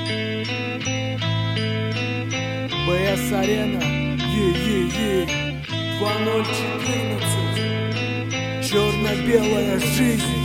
БС Арена, 2014. Черно-белая жизнь.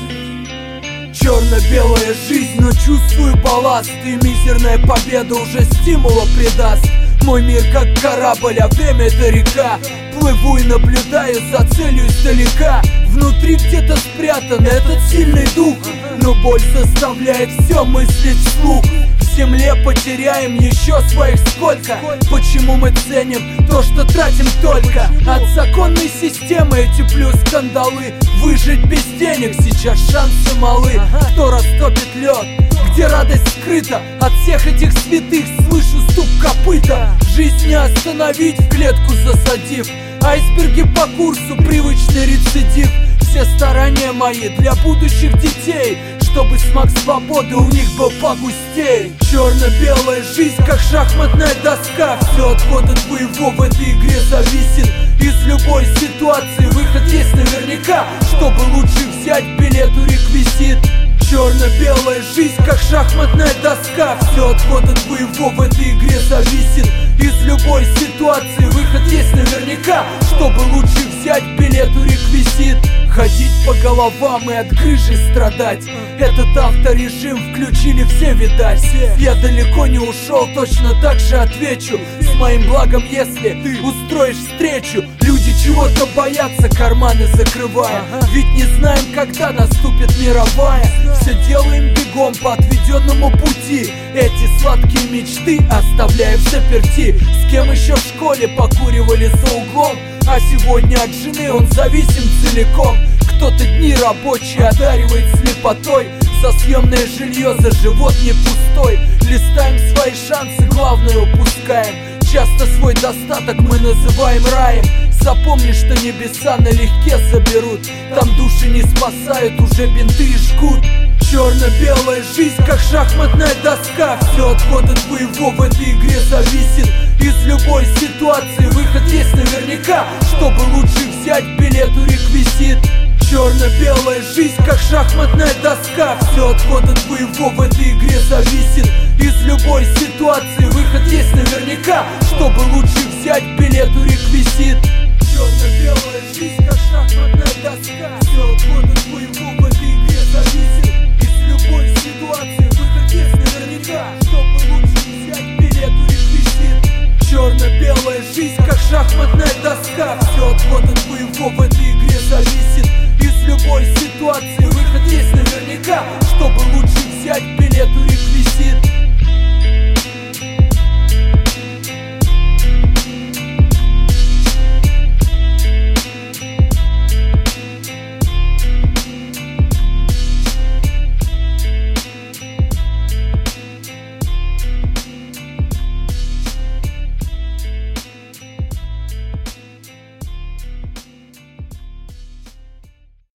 Черно-белая жизнь, но чувствую балласт, и мизерная победа уже стимула придаст. Мой мир как корабль, а время это река. Плыву и наблюдаю за целью издалека. Внутри где-то спрятан этот сильный дух, но боль заставляет все мыслить вслух. В земле потеряем еще своих сколько. Почему мы ценим то, что тратим только? От законной системы эти плюс скандалы. Выжить без денег сейчас шансы малы. Кто растопит лед? Где радость скрыта? От всех этих святых слышу стук копыта. Жизнь не остановить, в клетку засадив. Айсберги по курсу, привычный рецидив. Все старания мои для будущих детей, чтобы смак свободы у них был погустей. Черно-белая жизнь, как шахматная доска. Все от года твоего в этой игре зависит. Из любой ситуации выход есть наверняка. Чтобы лучше взять билет у реквизит. Черно-белая жизнь, как шахматная доска. Все от года твоего в этой игре зависит. Из любой ситуации выход есть наверняка. Чтобы лучше взять билет у реквизит. Ходить по головам и от грыжи страдать. Этот авторежим включили все, видать. Я далеко не ушел, точно так же отвечу. С моим благом, если ты устроишь встречу. Люди чего-то боятся, карманы закрывая. Ведь не знаем, когда наступит мировая. Все делаем бегом по отведенному пути. Эти сладкие мечты оставляем в заперти. С кем еще в школе покуривали за углом, а сегодня от жены он зависим целиком. Кто-то дни рабочие одаривает слепотой. За съемное жилье, за живот не пустой. Листаем свои шансы, главное упускаем. Часто свой достаток мы называем раем. Запомни, что небеса налегке заберут. Там души не спасают, уже бинты и жгут. Черно-белая жизнь, как шахматная доска. Все от года твоего в этой игре зависит. Из любой ситуации выход есть наверняка. Чтобы лучше взять билет у реквизит. Черно-белая жизнь, как шахматная доска. Все от года твоего в этой игре зависит. Из любой ситуации выход есть наверняка. Чтобы лучше взять билет у реквизит. Черно-белая жизнь, как шахматная доска. Все от года твоего в этой игре зависит. Из любой ситуации выход есть наверняка. Чтобы лучше взять билет у реквизит. Черно-белая жизнь, как шахматная доска. Все от года твоего в этой игре зависит. Из любой ситуации выход есть наверняка. Чтобы лучше взять билет у